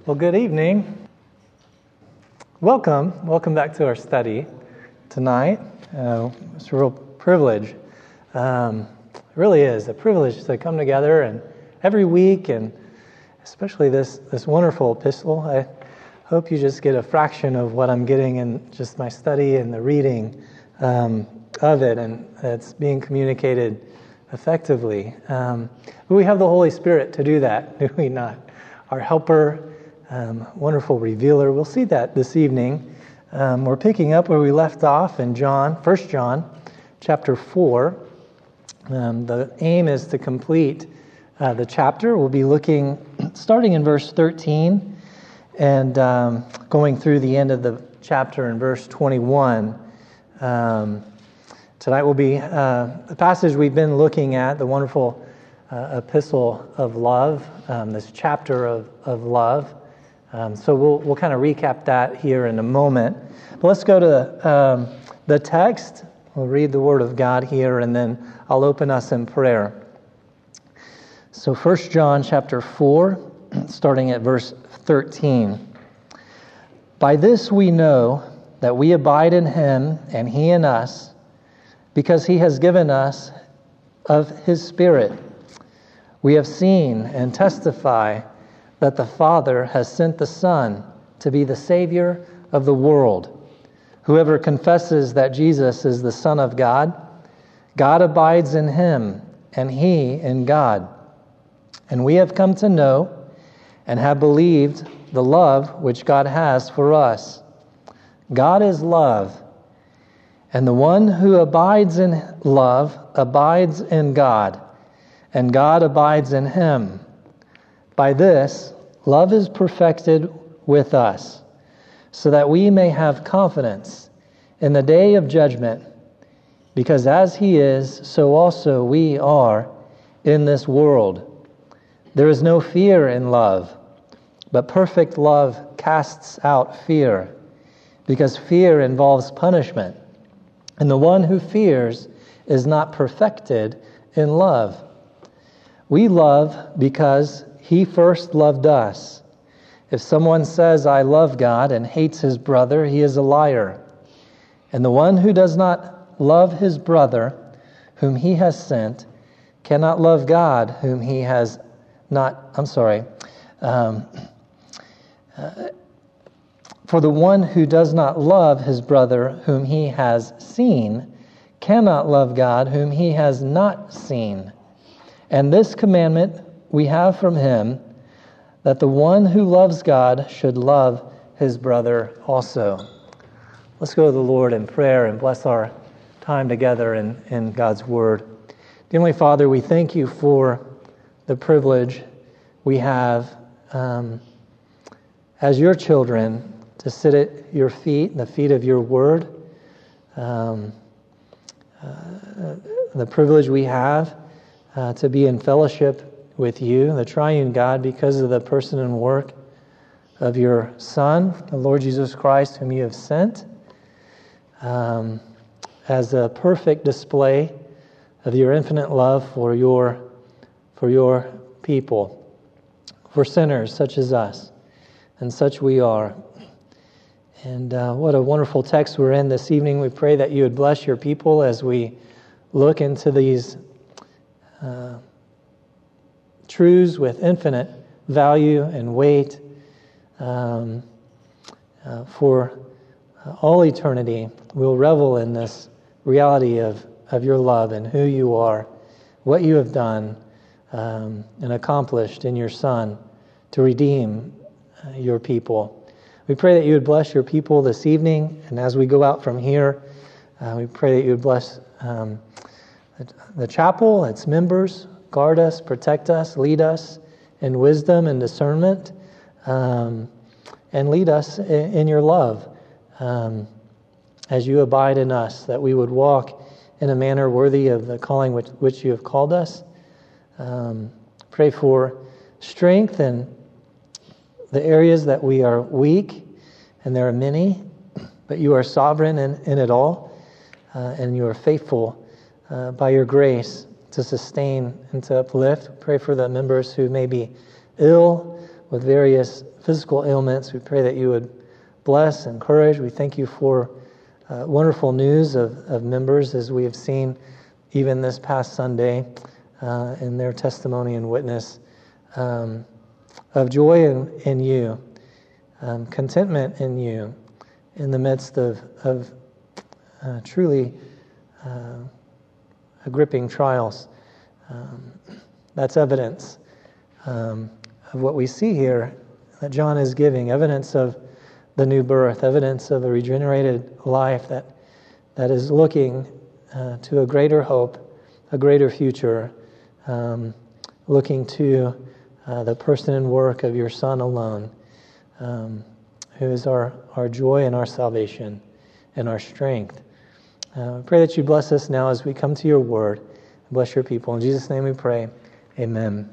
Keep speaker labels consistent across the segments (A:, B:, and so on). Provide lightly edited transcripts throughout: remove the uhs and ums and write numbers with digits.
A: Well, good evening. Welcome back to our study tonight. It's a real privilege. It really is a privilege to come together and every week, and especially this wonderful epistle. I hope you just get a fraction of what I'm getting in just my study and the reading of it, and it's being communicated effectively. We have the Holy Spirit to do that, do we not? Our helper, wonderful revealer. We'll see that this evening. We're picking up where we left off in 1 John chapter 4. The aim is to complete the chapter. We'll be looking, starting in verse 13 and going through the end of the chapter in verse 21. Tonight will be the passage we've been looking at, the wonderful epistle of love, this chapter of love. So we'll kind of recap that here in a moment. But let's go to the text. We'll read the Word of God here, and then I'll open us in prayer. So 1 John chapter 4, starting at verse 13. By this we know that we abide in Him, and He in us, because He has given us of His Spirit. We have seen and testify that the Father has sent the Son to be the Savior of the world. Whoever confesses that Jesus is the Son of God, God abides in Him, and He in God. And we have come to know and have believed the love which God has for us. God is love, and the one who abides in love abides in God, and God abides in him. By this, love is perfected with us, so that we may have confidence in the day of judgment, because as He is, so also we are in this world. There is no fear in love, but perfect love casts out fear, because fear involves punishment, and the one who fears is not perfected in love. We love because He first loved us. If someone says, I love God, and hates his brother, he is a liar. And the one who does not love his brother, whom He has sent, cannot love God, whom He has not, for the one who does not love his brother, whom he has seen, cannot love God, whom he has not seen. And this commandment we have from Him, that the one who loves God should love his brother also. Let's go to the Lord in prayer and bless our time together in God's Word. Dear Heavenly Father, we thank You for the privilege we have as Your children to sit at Your feet, the feet of Your Word. The privilege we have to be in fellowship with You, the triune God, because of the person and work of Your Son, the Lord Jesus Christ, whom You have sent, as a perfect display of Your infinite love for Your people, for sinners such as us, and such we are. And what a wonderful text we're in this evening. We pray that You would bless Your people as we look into these truths with infinite value and weight for all eternity. We'll revel in this reality of Your love and who You are, what You have done and accomplished in Your Son to redeem Your people. We pray that You would bless Your people this evening, and as we go out from here, we pray that You would bless the chapel, its members, guard us, protect us, lead us in wisdom and discernment, and lead us in Your love as You abide in us, that we would walk in a manner worthy of the calling which You have called us. Pray for strength in the areas that we are weak, and there are many, but You are sovereign in it all, and You are faithful by Your grace to sustain and to uplift. Pray for the members who may be ill with various physical ailments. We pray that you would bless, encourage. We thank you for wonderful news of members, as we have seen even this past Sunday in their testimony and witness of joy in you, contentment in you, in the midst of truly gripping trials. That's evidence of what we see here that John is giving, evidence of the new birth, evidence of a regenerated life that is looking to a greater hope, a greater future, looking to the person and work of your Son alone, who is our joy and our salvation and our strength. I pray that you bless us now as we come to your word. Bless your people. In Jesus' name we pray. Amen.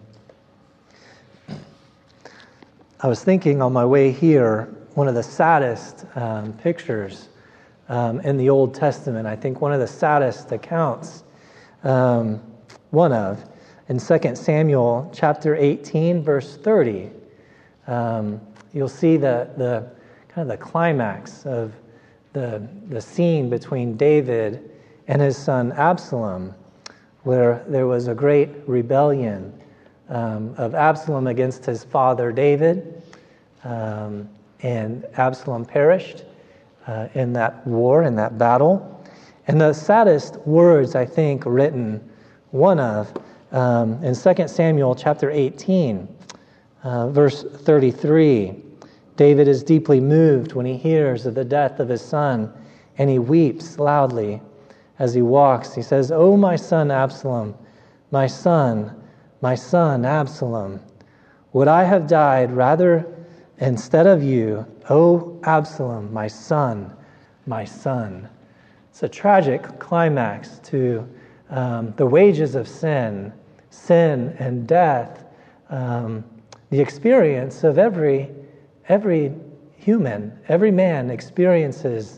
A: I was thinking on my way here, one of the saddest pictures in the Old Testament, I think one of the saddest accounts, one of, in 2 Samuel chapter 18, verse 30, you'll see the kind of the climax of the scene between David and his son Absalom, where there was a great rebellion of Absalom against his father David, and Absalom perished in that war, in that battle. And the saddest words, I think, written, one of, in 2 Samuel chapter 18, verse 33, David is deeply moved when he hears of the death of his son, and he weeps loudly as he walks. He says, "O my son Absalom, my son Absalom, would I have died rather instead of you, O Absalom, my son, my son." It's a tragic climax to the wages of sin and death, the experience of every human, every man experiences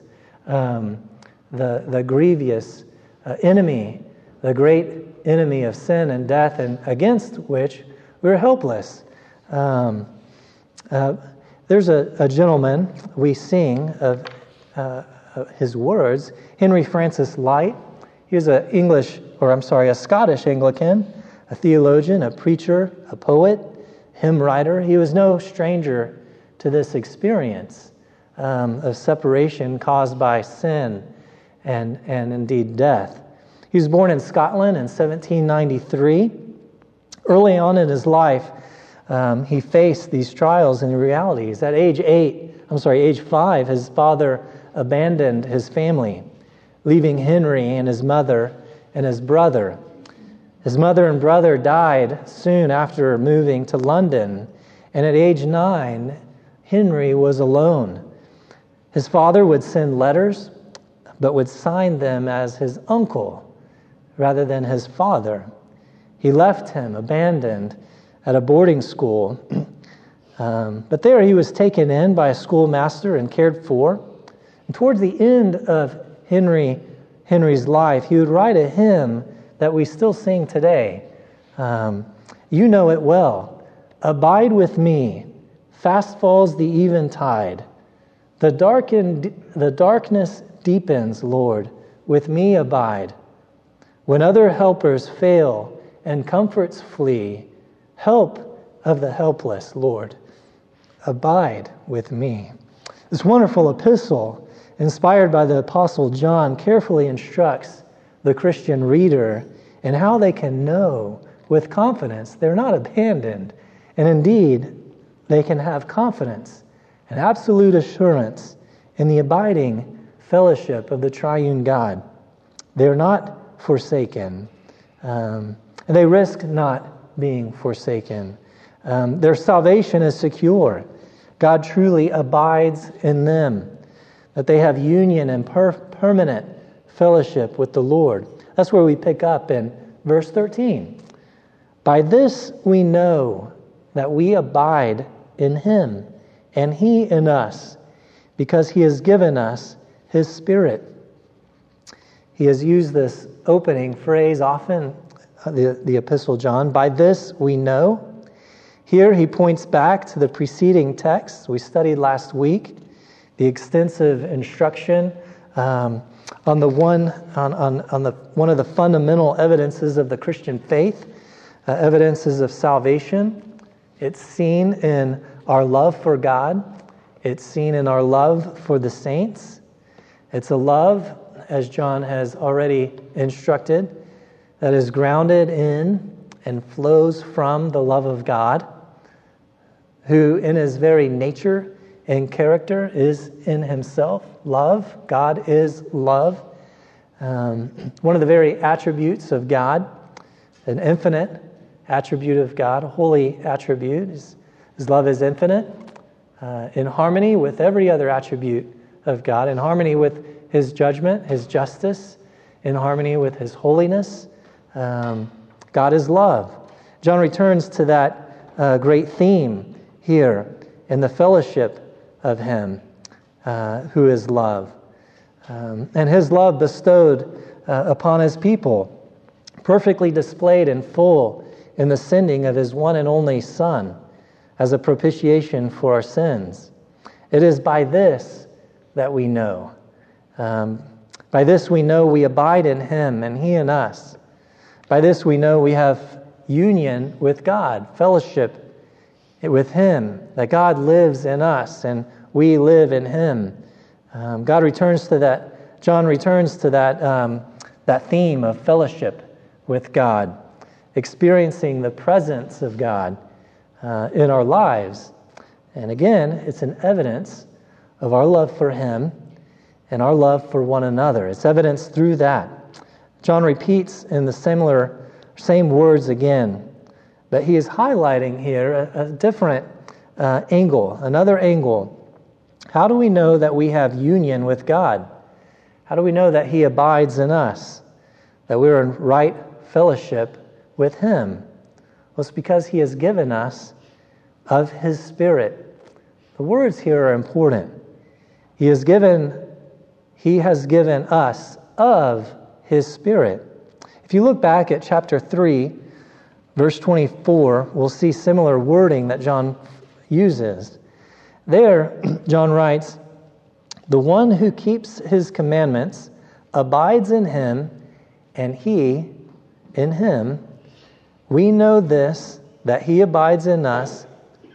A: the grievous enemy, the great enemy of sin and death, and against which we're helpless. There's a gentleman we sing of his words, Henry Francis Lyte. He was a Scottish Anglican, a theologian, a preacher, a poet, hymn writer. He was no stranger to this experience of separation caused by sin and indeed death. He was born in Scotland in 1793. Early on in his life, he faced these trials and realities. At age 5, his father abandoned his family, leaving Henry and his mother and his brother. His mother and brother died soon after moving to London, and at age 9, Henry was alone. His father would send letters, but would sign them as his uncle rather than his father. He left him abandoned at a boarding school, but there he was taken in by a schoolmaster and cared for. And towards the end of Henry's life, he would write a hymn that we still sing today. You know it well. "Abide with me, fast falls the eventide. The darkness deepens, Lord, with me abide. When other helpers fail and comforts flee, help of the helpless, Lord, abide with me." This wonderful epistle, inspired by the Apostle John, carefully instructs the Christian reader in how they can know with confidence they're not abandoned, and indeed they can have confidence and absolute assurance in the abiding fellowship of the triune God. They're not forsaken, and they risk not being forsaken. Their salvation is secure. God truly abides in them, that they have union and permanent fellowship with the Lord. That's where we pick up in verse 13. "By this we know that we abide in him, and he in us, because he has given us his Spirit." He has used this opening phrase often, the Epistle John, "By this we know." Here he points back to the preceding texts we studied last week, the extensive instruction on one of the fundamental evidences of the Christian faith, evidences of salvation. It's seen in our love for God. It's seen in our love for the saints. It's a love, as John has already instructed, that is grounded in and flows from the love of God, who in his very nature and character is in himself love. God is love. One of the very attributes of God, an infinite attribute of God, a holy attribute, his love is infinite, in harmony with every other attribute of God, in harmony with his judgment, his justice, in harmony with his holiness. God is love. John returns to that great theme here in the fellowship of him who is love. And his love bestowed upon his people, perfectly displayed in full in the sending of his one and only Son as a propitiation for our sins. It is by this that we know. By this we know we abide in him and he in us. By this we know we have union with God, fellowship with him, that God lives in us and we live in him. John returns to that theme of fellowship with God, experiencing the presence of God in our lives. And again, it's an evidence of our love for him and our love for one another. It's evidence through that. John repeats in the same words again, but he is highlighting here a different angle, another angle. How do we know that we have union with God? How do we know that he abides in us, that we're in right fellowship with him? Well, it's because he has given us of his Spirit. The words here are important. He has given us of his Spirit. If you look back at chapter 3, verse 24, we'll see similar wording that John uses. There, John writes, "The one who keeps his commandments abides in him, and he in him. We know this, that he abides in us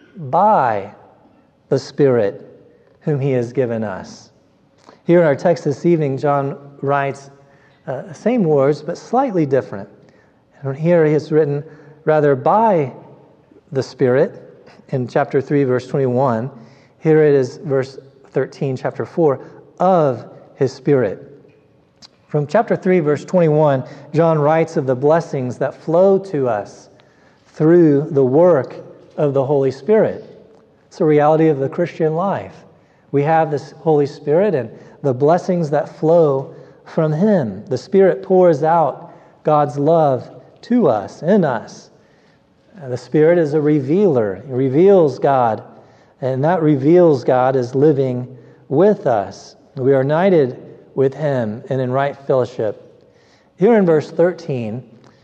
A: by the Spirit whom he has given us." Here in our text this evening, John writes same words, but slightly different. And here he has written, rather, by the Spirit, in chapter 3, verse 21. Here it is, verse 13, chapter 4, of his Spirit. From chapter 3, verse 21, John writes of the blessings that flow to us through the work of the Holy Spirit. It's a reality of the Christian life. We have this Holy Spirit and the blessings that flow from him. The Spirit pours out God's love to us, in us. The Spirit is a revealer. It reveals God, and that reveals God is living with us. We are united with him and in right fellowship. Here in verse 13,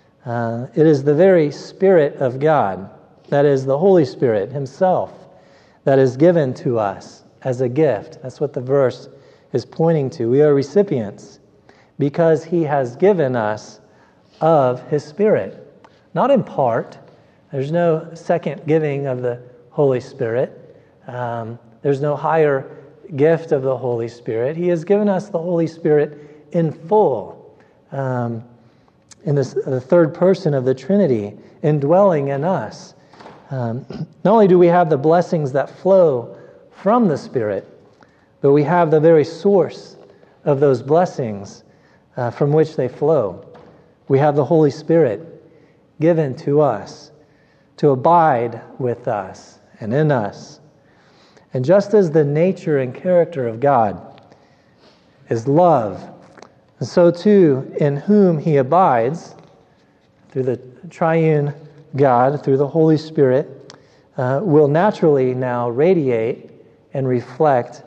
A: it is the very Spirit of God, that is the Holy Spirit himself, that is given to us as a gift. That's what the verse is pointing to. We are recipients because he has given us of his Spirit. Not in part. There's no second giving of the Holy Spirit. There's no higher gift of the Holy Spirit. He has given us the Holy Spirit in full, in the third person of the Trinity, indwelling in us. Not only do we have the blessings that flow from the Spirit, but we have the very source of those blessings from which they flow. We have the Holy Spirit given to us to abide with us and in us. And just as the nature and character of God is love, and so too in whom he abides, through the triune God, through the Holy Spirit, will naturally now radiate and reflect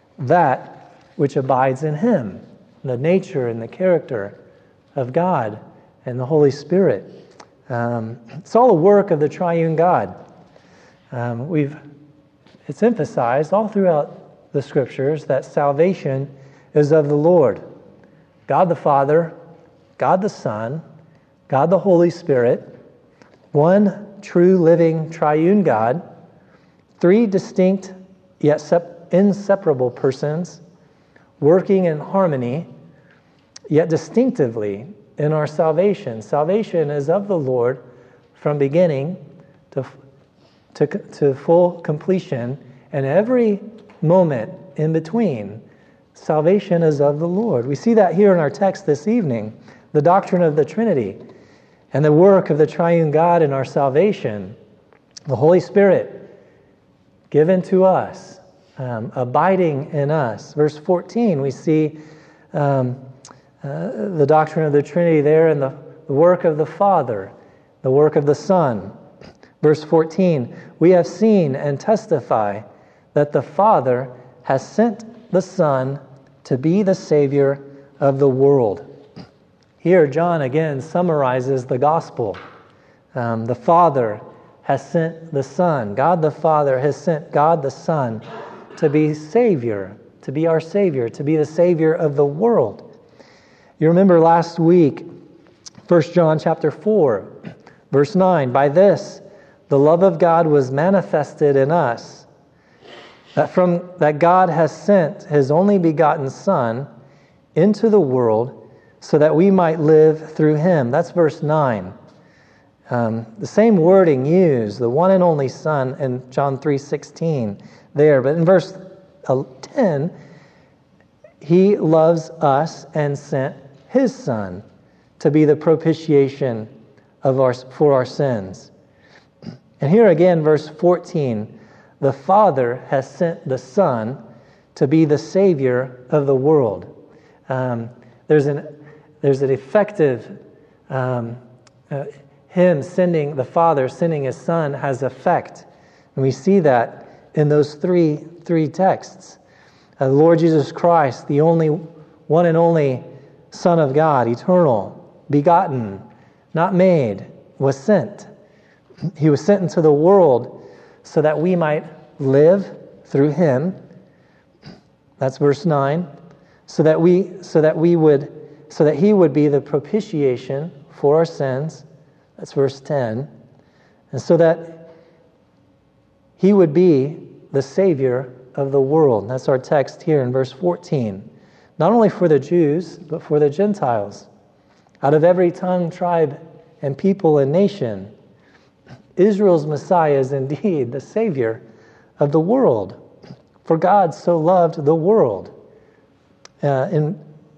A: that which abides in him, the nature and the character of God and the Holy Spirit. It's all a work of the triune God. It's emphasized all throughout the Scriptures that salvation is of the Lord. God the Father, God the Son, God the Holy Spirit, one true living triune God, three distinct yet inseparable persons, working in harmony, yet distinctively in our salvation. Salvation is of the Lord from beginning to full completion, and every moment in between, salvation is of the Lord. We see that here in our text this evening, the doctrine of the Trinity and the work of the triune God in our salvation, the Holy Spirit given to us, abiding in us. Verse 14, we see the doctrine of the Trinity there in the work of the Father, the work of the Son. Verse 14, we have seen and testify that the Father has sent the Son to be the Savior of the world. Here, John again summarizes the gospel. The Father has sent the Son. God the Father has sent God the Son to be Savior, to be our Savior, to be the Savior of the world. You remember last week, 1 John chapter 4, verse 9, by this the love of God was manifested in us, that God has sent His only begotten Son into the world so that we might live through Him. That's verse 9. The same wording used, the one and only Son in John 3:16 there. But in verse 10, He loves us and sent His Son to be the propitiation for our sins. And here again, verse 14, the Father has sent the Son to be the Savior of the world. There's an effective Him sending, the Father sending His Son has effect. And we see that in those three texts. The Lord Jesus Christ, the only one and only Son of God, eternal, begotten, not made, was sent. He was sent into the world so that we might live through Him. That's verse 9. So that He would be the propitiation for our sins. That's verse 10. And so that He would be the Savior of the world. That's our text here in verse 14. Not only for the Jews, but for the Gentiles. Out of every tongue, tribe, and people and nation, Israel's Messiah is indeed the Savior of the world. For God so loved the world. In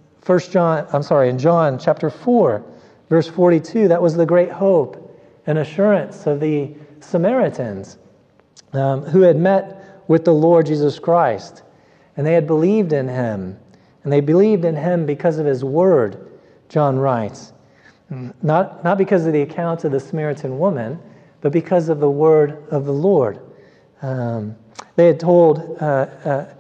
A: John chapter 4, verse 42, that was the great hope and assurance of the Samaritans who had met with the Lord Jesus Christ. And they had believed in Him. And they believed in Him because of His word, John writes. Not because of the account of the Samaritan woman, but because of the word of the Lord. They had told that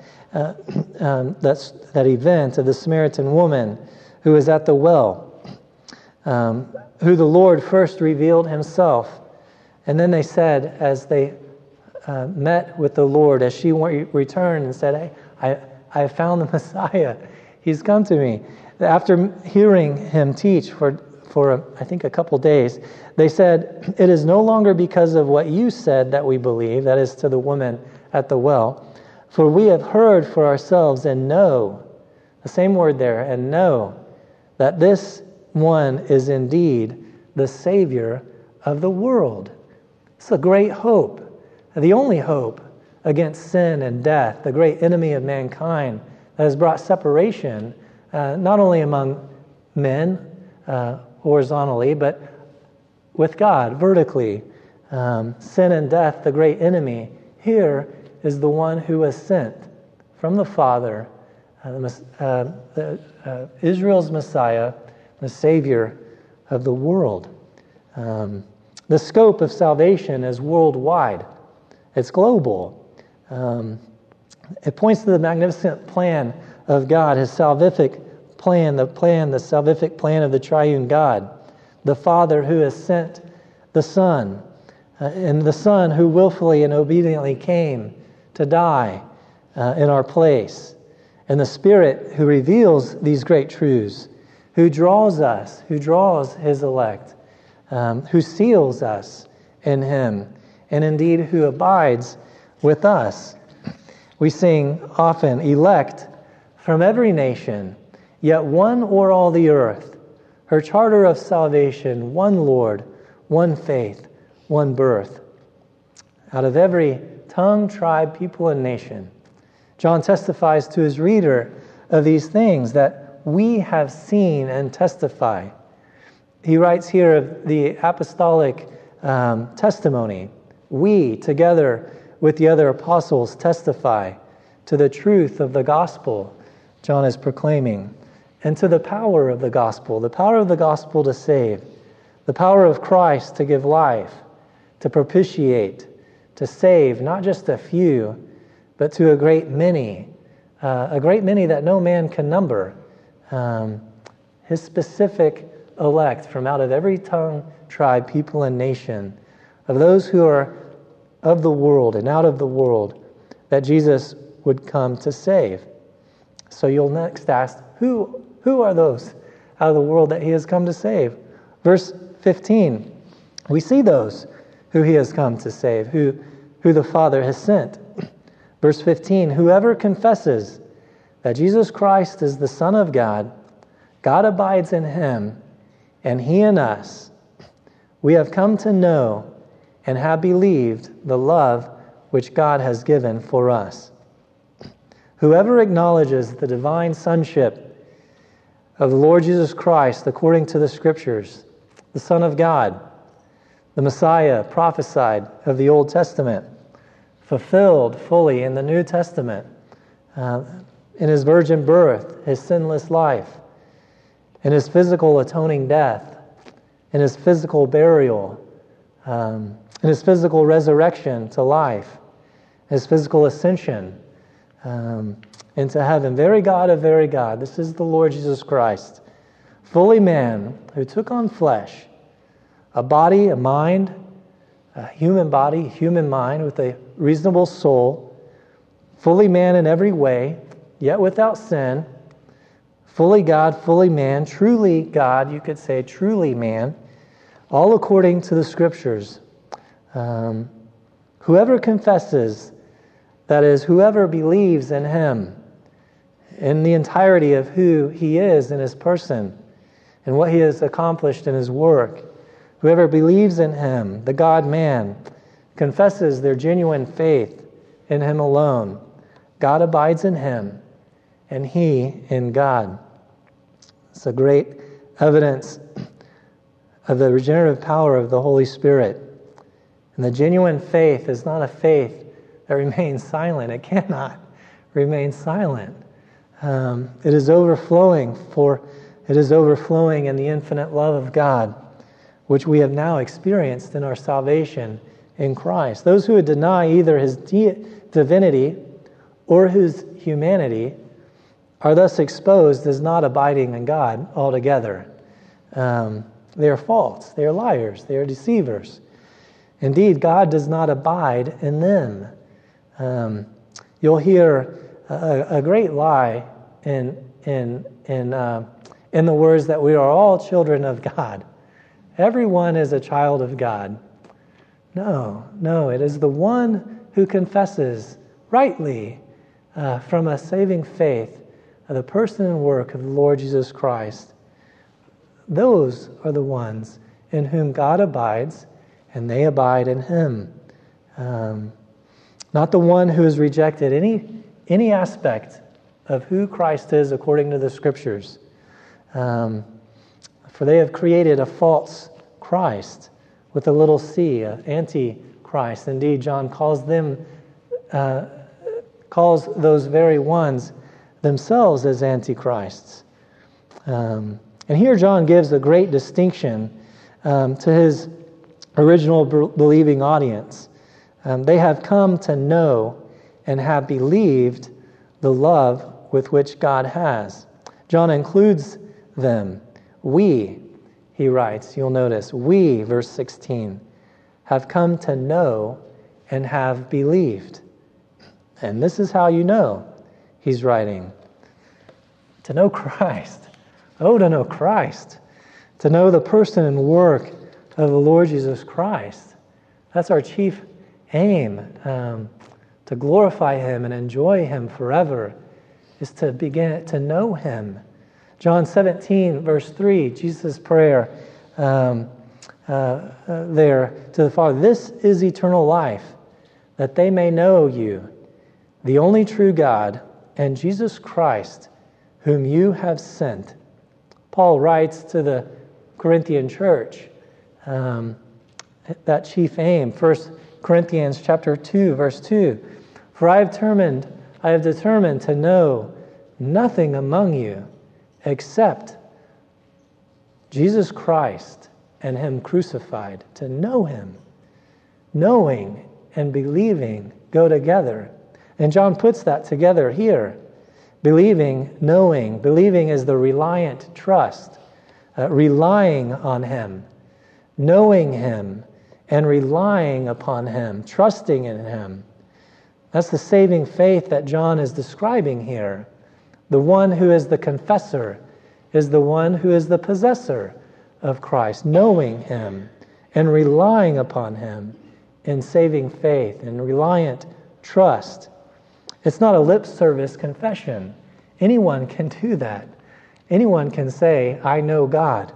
A: event of the Samaritan woman who was at the well, who the Lord first revealed Himself. And then they said, as they met with the Lord, as she returned and said, hey, I have found the Messiah. He's come to me. After hearing Him teach for I think a couple days, they said, it is no longer because of what you said that we believe, that is to the woman at the well, for we have heard for ourselves and know, the same word there, and know that this one is indeed the Savior of the world. It's a great hope, the only hope against sin and death, the great enemy of mankind that has brought separation, not only among men, horizontally, but with God, vertically. Sin and death, the great enemy. Here is the one who was sent from the Father, Israel's Messiah, the Savior of the world. The scope of salvation is worldwide. It's global. It points to the magnificent plan of God, His salvific plan, the salvific plan of the triune God, the Father who has sent the Son and the Son who willfully and obediently came to die in our place, and the Spirit who reveals these great truths, who draws us, who draws His elect, who seals us in Him, and indeed who abides with us. We sing often, elect from every nation, yet one o'er all the earth, her charter of salvation, one Lord, one faith, one birth. Out of every tongue, tribe, people, and nation. John testifies to his reader of these things that we have seen and testify. He writes here of the apostolic testimony. We, together with the other apostles, testify to the truth of the gospel John is proclaiming, and to the power of the gospel to save, the power of Christ to give life, to propitiate, to save not just a few, but to a great many that no man can number. His specific elect from out of every tongue, tribe, people, and nation, of those who are of the world and out of the world, that Jesus would come to save. So you'll next ask, who are those out of the world that He has come to save? Verse 15, we see those who He has come to save, who the Father has sent. Verse 15, whoever confesses that Jesus Christ is the Son of God, God abides in Him, and He in us. We have come to know and have believed the love which God has given for us. Whoever acknowledges the divine sonship of the Lord Jesus Christ according to the Scriptures, the Son of God, the Messiah prophesied of the Old Testament, fulfilled fully in the New Testament, in His virgin birth, His sinless life, in His physical atoning death, in His physical burial, in His physical resurrection to life, His physical ascension into heaven. Very God of very God, this is the Lord Jesus Christ, fully man who took on flesh, a body, a mind, a human body, human mind with a reasonable soul, fully man in every way, yet without sin, fully God, fully man, truly God, you could say truly man, all according to the Scriptures. Whoever confesses, that is, whoever believes in Him, in the entirety of who He is in His person, and what He has accomplished in His work, whoever believes in Him, the God-man, confesses their genuine faith in Him alone, God abides in him, and he in God. It's a great evidence of the regenerative power of the Holy Spirit. And the genuine faith is not a faith that remains silent. It cannot remain silent. It is overflowing in the infinite love of God, which we have now experienced in our salvation in Christ. Those who would deny either his divinity or his humanity are thus exposed as not abiding in God altogether. They are false. They are liars. They are deceivers. Indeed, God does not abide in them. You'll hear a great lie in the words that we are all children of God. Everyone is a child of God. No, it is the one who confesses rightly from a saving faith of the person and work of the Lord Jesus Christ. Those are the ones in whom God abides, and they abide in him. Not the one who has rejected any aspect of who Christ is according to the Scriptures. For they have created a false Christ with a little c, an anti-Christ. Indeed, John calls those very ones themselves as antichrists. And here John gives a great distinction to his original believing audience. They have come to know and have believed the love with which God has. John includes them. We, he writes, you'll notice, we, verse 16, have come to know and have believed. And this is how you know, he's writing. To know Christ. Oh, to know Christ. To know the person and work of the Lord Jesus Christ. That's our chief aim. To glorify him and enjoy him forever is to begin to know him. John 17, verse 3, Jesus' prayer there to the Father. This is eternal life, that they may know you, the only true God, and Jesus Christ, whom you have sent. Paul writes to the Corinthian church that chief aim. 1 Corinthians chapter 2, verse 2. For I have determined to know nothing among you except Jesus Christ and him crucified. To know him. Knowing and believing go together. And John puts that together here. Believing, knowing. Believing is the reliant trust. Relying on him. Knowing him and relying upon him. Trusting in him. That's the saving faith that John is describing here. The one who is the confessor is the one who is the possessor of Christ, knowing him and relying upon him in saving faith and reliant trust. It's not a lip service confession. Anyone can do that. Anyone can say, I know God.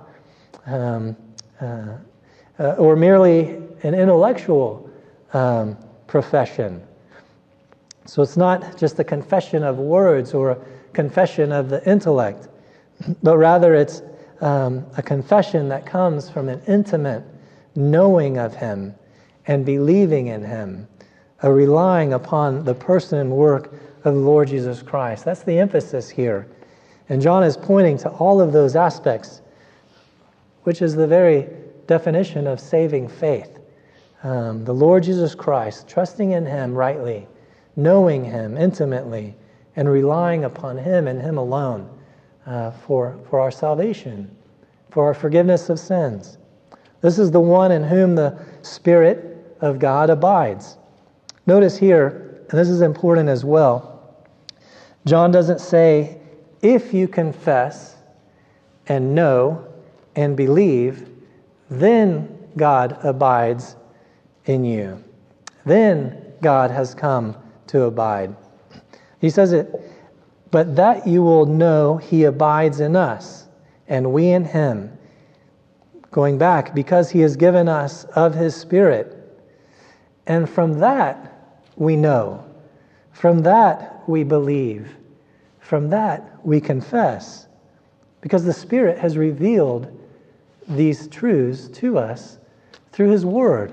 A: Or merely an intellectual profession. So it's not just a confession of words or a confession of the intellect, but rather it's a confession that comes from an intimate knowing of him and believing in him, a relying upon the person and work of the Lord Jesus Christ. That's the emphasis here. And John is pointing to all of those aspects, which is the very definition of saving faith. The Lord Jesus Christ, trusting in him rightly, knowing him intimately, and relying upon him and him alone for our salvation, for our forgiveness of sins. This is the one in whom the Spirit of God abides. Notice here, and this is important as well, John doesn't say, if you confess and know and believe, then God abides in you. Then God has come to abide. He says it, but that you will know he abides in us, and we in him. Going back, because he has given us of his Spirit. And from that we know. From that we believe. From that we confess. Because the Spirit has revealed these truths to us through his Word.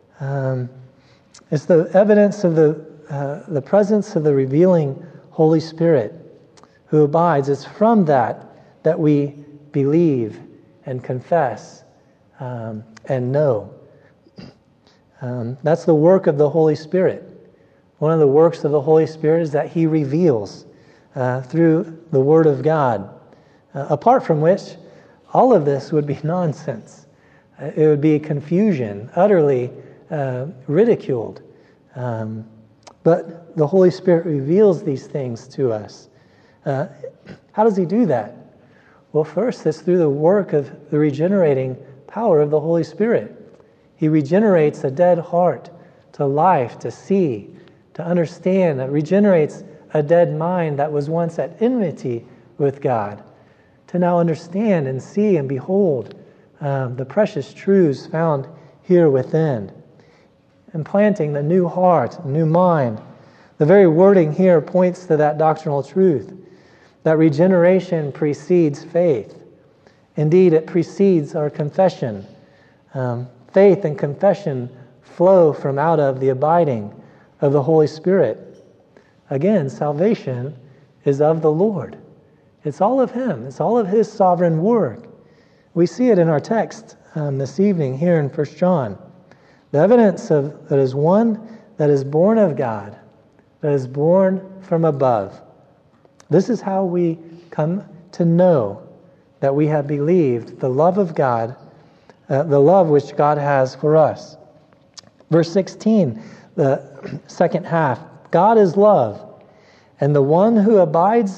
A: It's the evidence of the presence of the revealing Holy Spirit who abides. It's from that we believe and confess and know. That's the work of the Holy Spirit. One of the works of the Holy Spirit is that he reveals through the Word of God, apart from which all of this would be nonsense. It would be confusion, utterly ridiculed. But the Holy Spirit reveals these things to us. How does he do that? Well, first, it's through the work of the regenerating power of the Holy Spirit. He regenerates a dead heart to life, to see, to understand. It regenerates a dead mind that was once at enmity with God, to now understand and see and behold the precious truths found here within. Implanting the new heart, new mind. The very wording here points to that doctrinal truth, that regeneration precedes faith. Indeed, it precedes our confession. Faith and confession flow from out of the abiding of the Holy Spirit. Again, salvation is of the Lord. It's all of him. It's all of his sovereign work. We see it in our text this evening here in 1 John. The evidence of that is one that is born of God, that is born from above. This is how we come to know that we have believed the love of God, the love which God has for us. Verse 16, the second half, God is love, and the one who abides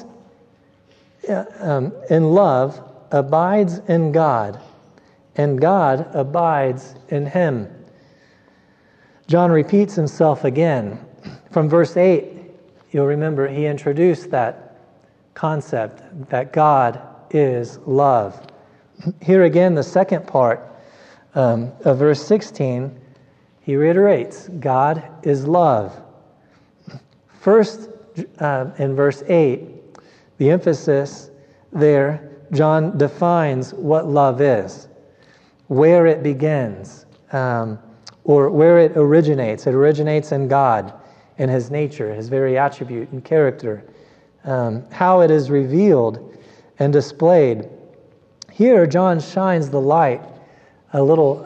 A: in love abides in God, and God abides in him. John repeats himself again. From verse 8, you'll remember he introduced that concept that God is love. Here again, the second part of verse 16, he reiterates, God is love. First, in verse 8, the emphasis there, John defines what love is, where it begins, or where it originates. It originates in God, in his nature, his very attribute and character, how it is revealed and displayed. Here, John shines the light a little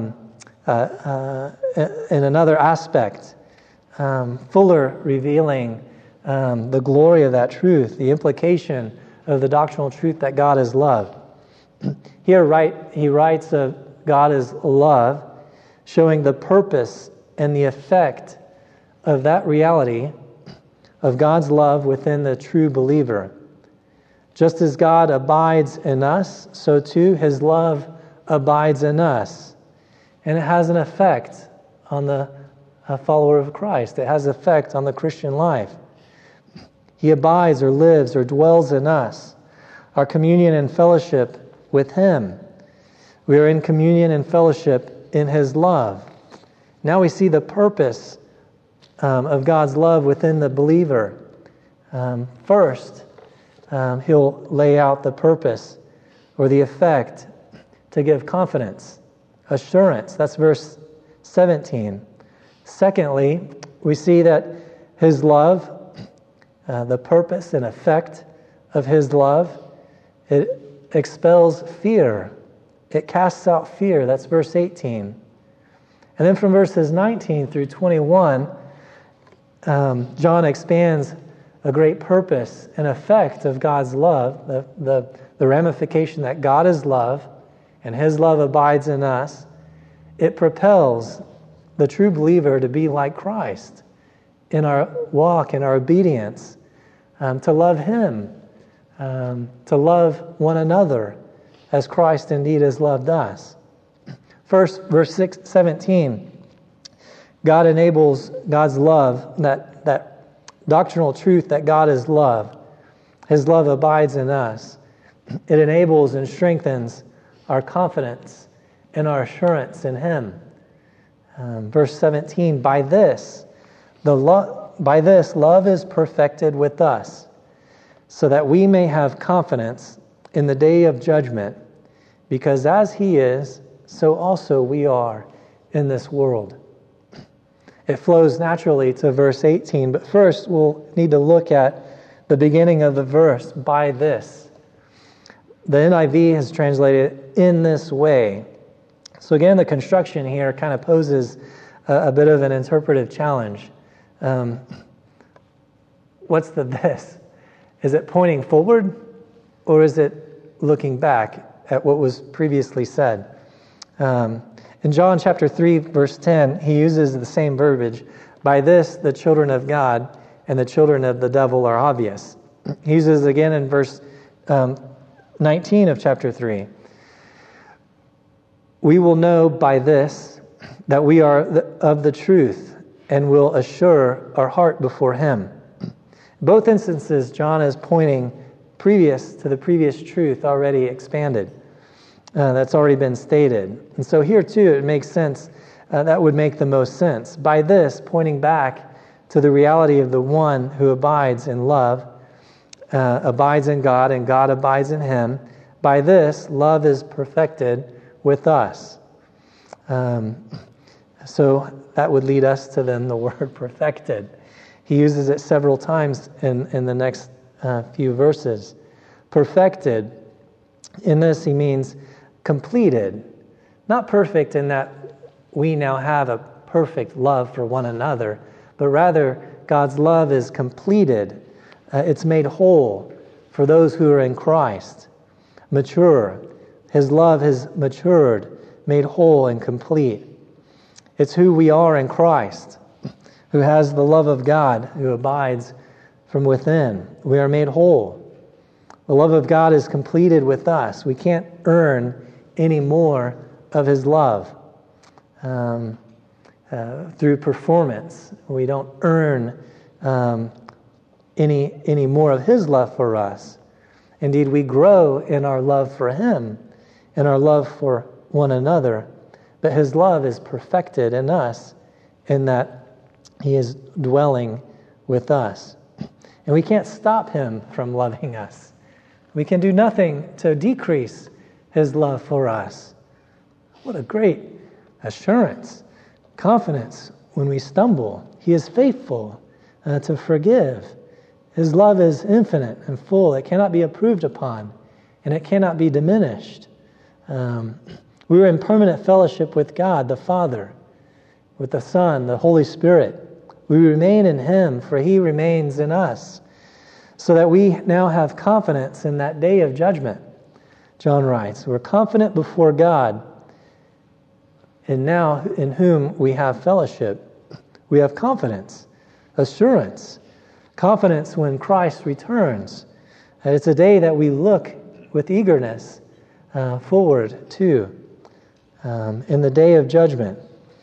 A: in another aspect, fuller revealing the glory of that truth, the implication of the doctrinal truth that God is love. Here, he writes of God as love, showing the purpose and the effect of that reality of God's love within the true believer. Just as God abides in us, so too his love abides in us. And it has an effect on the follower of Christ. It has effect on the Christian life. He abides or lives or dwells in us. Our communion and fellowship with him. We are in communion and fellowship in his love. Now we see the purpose of God's love within the believer. First, he'll lay out the purpose or the effect to give confidence, assurance. That's verse 17. Secondly, we see that his love, the purpose and effect of his love, it expels fear. It casts out fear. That's verse 18. And then from verses 19 through 21, John expands a great purpose and effect of God's love, the ramification that God is love, and his love abides in us. It propels the true believer to be like Christ in our walk, in our obedience, to love him, to love one another as Christ indeed has loved us. First, verse 17, God enables God's love, that doctrinal truth that God is love. His love abides in us. It enables and strengthens our confidence and our assurance in him. Verse 17, by this love is perfected with us, so that we may have confidence in the day of judgment, because as he is, so also we are in this world. It flows naturally to verse 18, but first we'll need to look at the beginning of the verse, by this. The NIV has translated in this way. So again, the construction here kind of poses a bit of an interpretive challenge. What's the this? Is it pointing forward, or is it looking back at what was previously said? In John chapter 3, verse 10, he uses the same verbiage. By this, the children of God and the children of the devil are obvious. He uses again in verse 19 of chapter 3. We will know by this that we are of the truth and will assure our heart before him. Both instances, John is pointing previous to the previous truth already expanded. That's already been stated. And so here too, it makes sense. That would make the most sense. By this, pointing back to the reality of the one who abides in love, abides in God, and God abides in him. By this, love is perfected with us. So that would lead us to then the word perfected. He uses it several times in the next few verses. Perfected. In this, he means completed. Not perfect in that we now have a perfect love for one another, but rather God's love is completed. It's made whole for those who are in Christ. Mature. His love has matured, made whole and complete. It's who we are in Christ, who has the love of God, who abides from within. We are made whole. The love of God is completed with us. We can't earn any more of His love through performance. We don't earn any more of His love for us. Indeed, we grow in our love for Him and our love for one another. But His love is perfected in us in that He is dwelling with us. And we can't stop Him from loving us. We can do nothing to decrease His love for us. What a great assurance, confidence when we stumble. He is faithful to forgive. His love is infinite and full. It cannot be improved upon, and it cannot be diminished. We are in permanent fellowship with God, the Father, with the Son, the Holy Spirit. We remain in Him, for He remains in us, so that we now have confidence in that day of judgment. John writes, we're confident before God, and now in whom we have fellowship. We have confidence, assurance, confidence when Christ returns. And it's a day that we look with eagerness forward to in the day of judgment.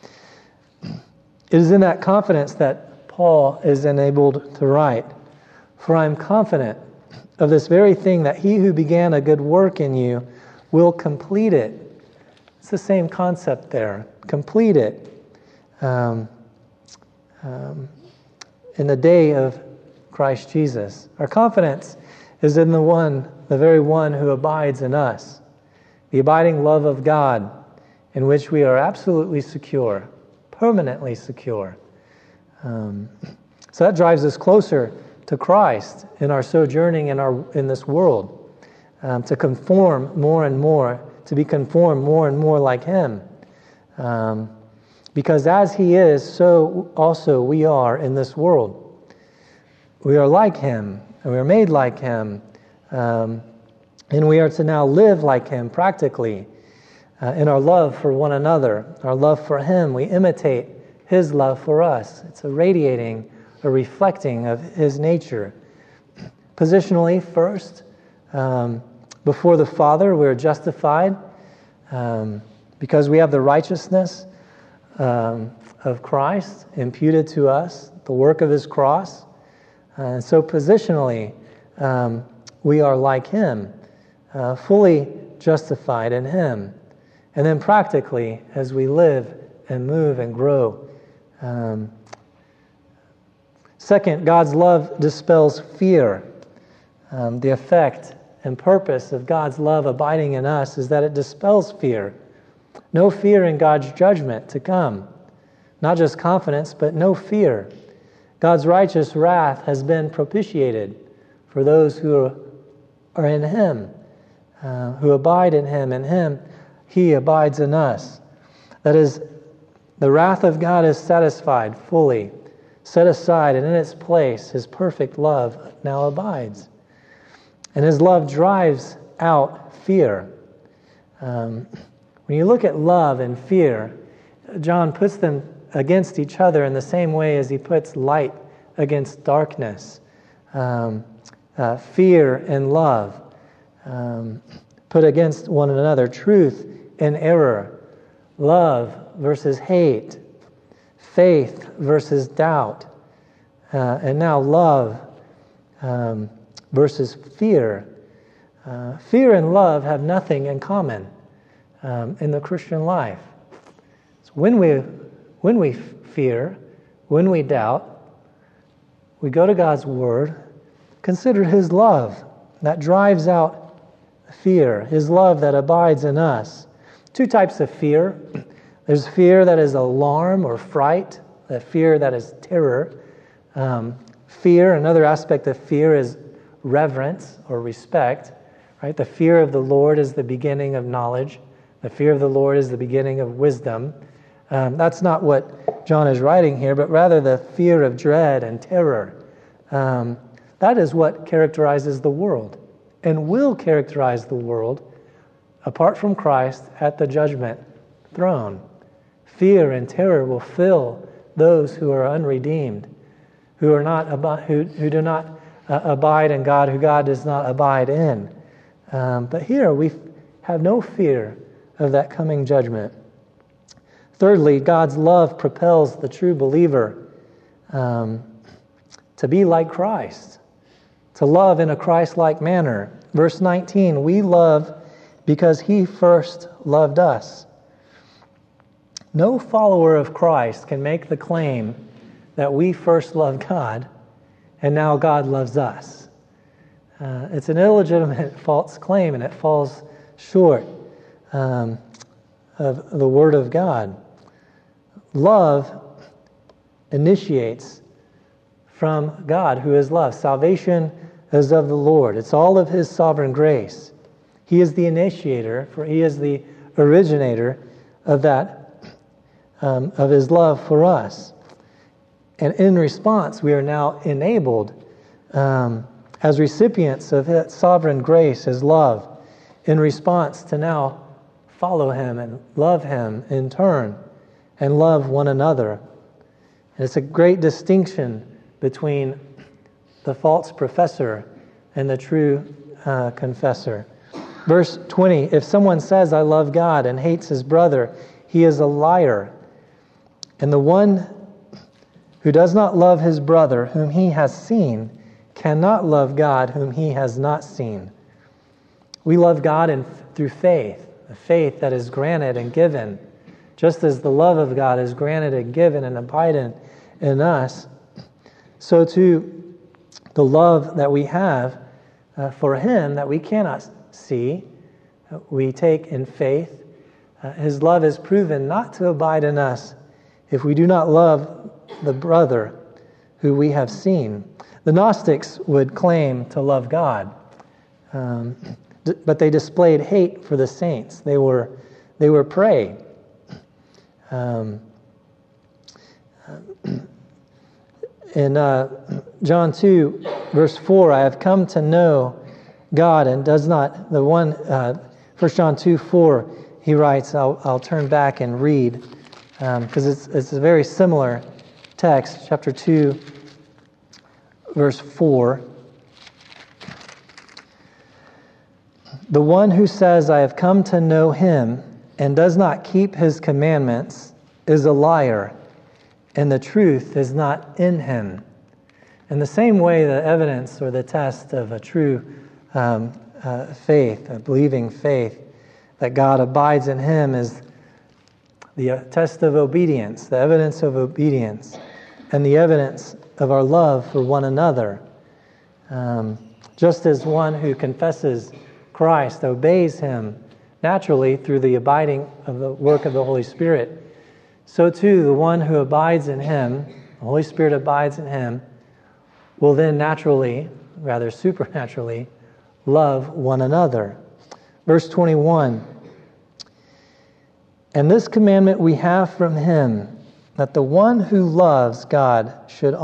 A: It is in that confidence that Paul is enabled to write, "For I am confident of this very thing, that He who began a good work in you will complete it." It's the same concept there. Complete it in the day of Christ Jesus. Our confidence is in the very one who abides in us, the abiding love of God, in which we are absolutely secure, permanently secure. So that drives us closer to Christ in our sojourning in this world, to conform more and more, to be conformed more and more like Him. Because as He is, so also we are in this world. We are like Him, and we are made like Him, and we are to now live like Him practically in our love for one another, our love for Him. We imitate His love for us. It's a radiating, a reflecting of His nature. Positionally, first, before the Father, we're justified because we have the righteousness of Christ imputed to us, the work of His cross. And so positionally, we are like Him, fully justified in Him. And then practically, as we live and move and grow. Second, God's love dispels fear. The effect and purpose of God's love abiding in us is that it dispels fear. No fear in God's judgment to come. Not just confidence, but no fear. God's righteous wrath has been propitiated for those who are in Him, who abide in Him. In Him, He abides in us. That is, the wrath of God is satisfied fully, set aside, and in its place, His perfect love now abides. And His love drives out fear. When you look at love and fear, John puts them against each other in the same way as he puts light against darkness. Fear and love put against one another. Truth and error. Love versus hate. Faith versus doubt. And now love versus fear. Fear and love have nothing in common in the Christian life. So when we fear, when we doubt, we go to God's Word, consider His love that drives out fear, His love that abides in us. Two types of fear. There's fear that is alarm or fright, the fear that is terror. Fear, another aspect of fear is reverence or respect. Right? The fear of the Lord is the beginning of knowledge. The fear of the Lord is the beginning of wisdom. That's not what John is writing here, but rather the fear of dread and terror. That is what characterizes the world and will characterize the world apart from Christ at the judgment throne. Fear and terror will fill those who are unredeemed, who do not abide in God, who God does not abide in. But here we have no fear of that coming judgment. Thirdly, God's love propels the true believer to be like Christ, to love in a Christ-like manner. Verse 19, we love because He first loved us. No follower of Christ can make the claim that we first loved God and now God loves us. It's an illegitimate false claim, and it falls short of the Word of God. Love initiates from God, who is love. Salvation is of the Lord. It's all of His sovereign grace. He is the initiator, for He is the originator of that, of His love for us. And in response, we are now enabled as recipients of His sovereign grace, His love, in response to now follow Him and love Him in turn and love one another. And it's a great distinction between the false professor and the true confessor. Verse 20, if someone says, I love God, and hates his brother, he is a liar. And the one who does not love his brother whom he has seen cannot love God whom he has not seen. We love God through faith, a faith that is granted and given, just as the love of God is granted and given and abiding in us. So too, the love that we have for Him that we cannot see, we take in faith. His love is proven not to abide in us if we do not love the brother who we have seen. The Gnostics would claim to love God, but they displayed hate for the saints. They were prey. In John 2, verse 4, I have come to know God and does not, 1 John 2, 4, he writes, I'll turn back and read, because it's a very similar text, chapter 2, verse 4. The one who says, I have come to know Him and does not keep His commandments is a liar, and the truth is not in him. In the same way, the evidence or the test of a true faith, a believing faith, that God abides in Him is the test of obedience, the evidence of obedience, and the evidence of our love for one another. Just as one who confesses Christ obeys Him naturally through the abiding of the work of the Holy Spirit, so too the one who abides in Him, the Holy Spirit abides in him, will then naturally, rather supernaturally, love one another. Verse 21, and this commandment we have from Him, that the one who loves God should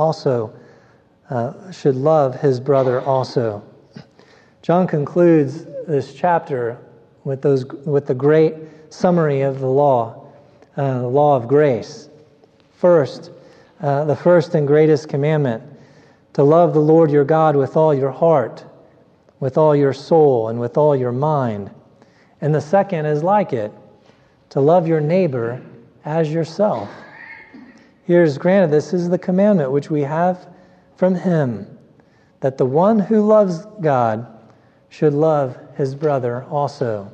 A: love his brother also. John concludes this chapter with the great summary of the law of grace. First, the first and greatest commandment, to love the Lord your God with all your heart, with all your soul, and with all your mind. And the second is like it, to love your neighbor as yourself. Here is granted, this is the commandment which we have from Him, that the one who loves God should love his brother also.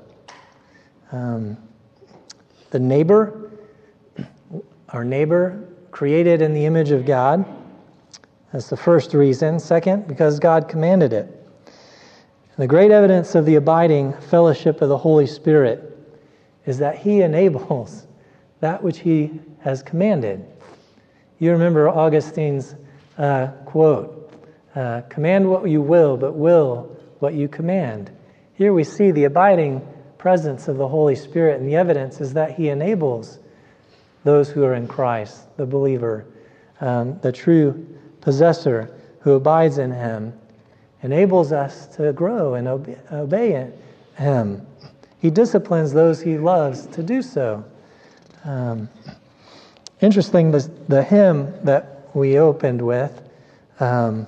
A: The neighbor, our neighbor, created in the image of God. That's the first reason. Second, because God commanded it. And the great evidence of the abiding fellowship of the Holy Spirit is that He enables that which He has commanded. You remember Augustine's quote, command what you will, but will what you command. Here we see the abiding presence of the Holy Spirit, and the evidence is that He enables those who are in Christ, the believer, the true possessor who abides in Him, enables us to grow and obey Him. He disciplines those He loves to do so. Interesting, the hymn that we opened with from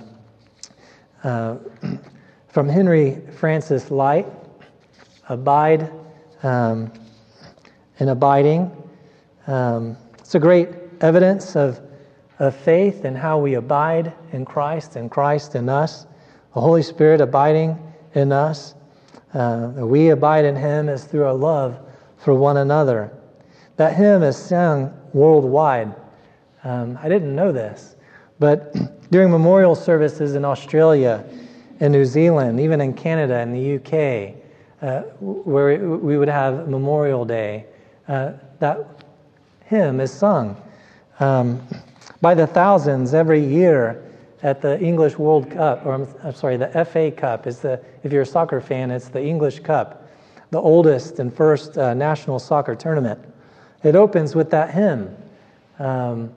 A: Henry Francis Lyte, Abide and Abiding. It's a great evidence of faith and how we abide in Christ and Christ in us, the Holy Spirit abiding in us. We abide in Him as through our love for one another. That hymn is sung worldwide. I didn't know this, but during memorial services in Australia and New Zealand, even in Canada and the UK, where we would have Memorial Day, that hymn is sung by the thousands every year at the English World Cup, or I'm sorry, the FA Cup is if you're a soccer fan, it's the English Cup, the oldest and first national soccer tournament. It opens with that hymn, and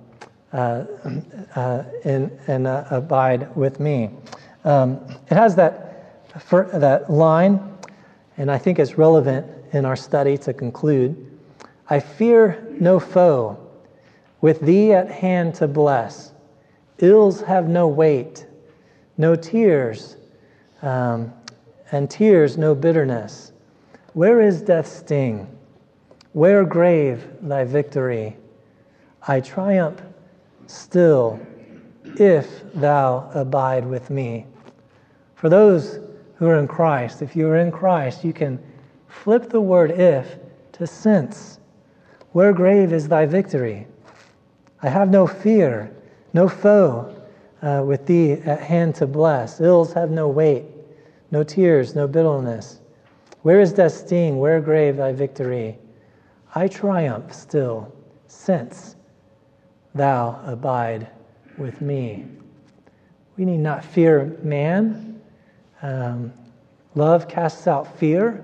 A: abide with me. It has that line, and I think it's relevant in our study to conclude. I fear no foe, with thee at hand to bless. Ills have no weight, no tears, and tears no bitterness. Where is death's sting? Where, grave, thy victory? I triumph still, if thou abide with me. For those who are in Christ, if you are in Christ, you can flip the word if to since. Where, grave, is thy victory? I have no fear, no foe with thee at hand to bless. Ills have no weight, no tears, no bitterness. Where is death's sting? Where, grave, thy victory? I triumph still, since thou abide with me. We need not fear man. Love casts out fear.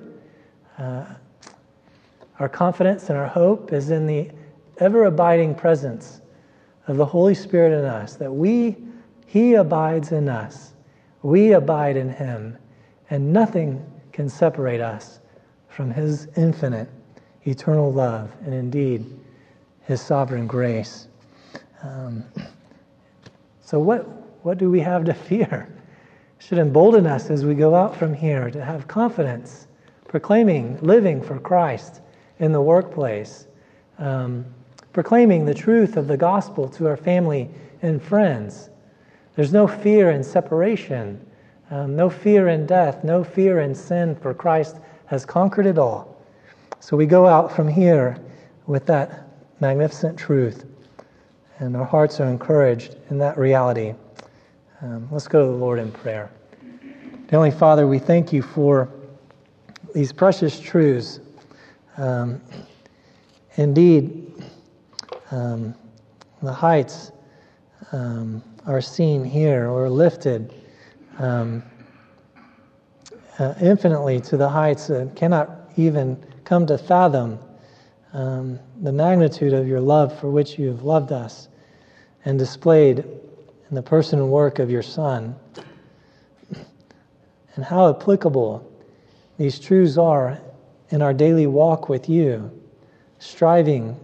A: Our confidence and our hope is in the ever-abiding presence of the Holy Spirit in us, that He abides in us. We abide in Him, and nothing can separate us from His infinite, eternal love, and indeed, His sovereign grace. So what do we have to fear? It should embolden us as we go out from here to have confidence, proclaiming, living for Christ in the workplace, proclaiming the truth of the gospel to our family and friends. There's no fear in separation, no fear in death, no fear in sin, for Christ has conquered it all. So we go out from here with that magnificent truth, and our hearts are encouraged in that reality. Let's go to the Lord in prayer. Heavenly Father, we thank you for these precious truths. Indeed, the heights are seen here, or lifted infinitely to the heights that cannot even come to fathom the magnitude of your love for which you have loved us and displayed in the person and work of your Son, and how applicable these truths are in our daily walk with you, striving,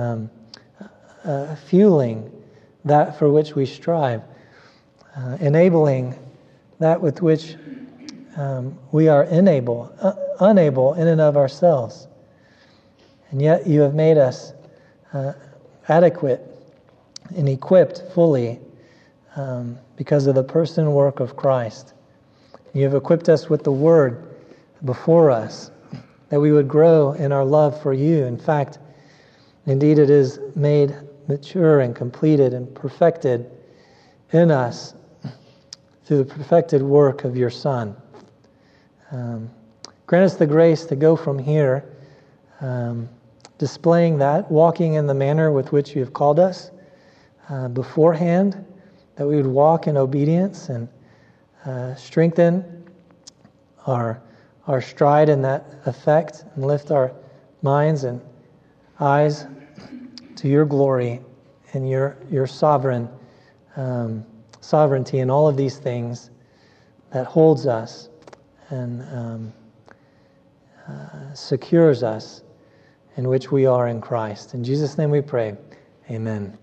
A: fueling that for which we strive, enabling that with which we are unable in and of ourselves. And yet you have made us adequate and equipped fully because of the person and work of Christ. You have equipped us with the Word before us, that we would grow in our love for you. In fact, indeed it is made mature and completed and perfected in us through the perfected work of your Son. Grant us the grace to go from here displaying that, walking in the manner with which you have called us beforehand, that we would walk in obedience and strengthen our stride in that effect, and lift our minds and eyes to your glory and your sovereignty in all of these things that holds us and secures us in which we are in Christ. In Jesus' name we pray. Amen.